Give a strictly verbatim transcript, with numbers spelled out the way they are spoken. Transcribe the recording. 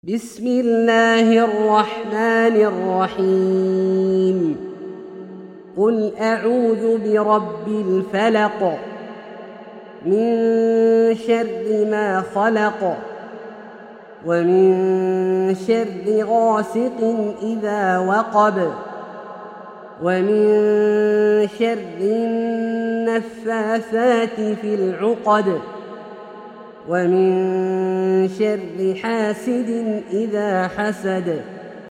بسم الله الرحمن الرحيم قل أعوذ برب الفلق من شر ما خلق ومن شر غاسق إذا وقب ومن شر النفاثات في العقد ومن شر حاسد إذا حسد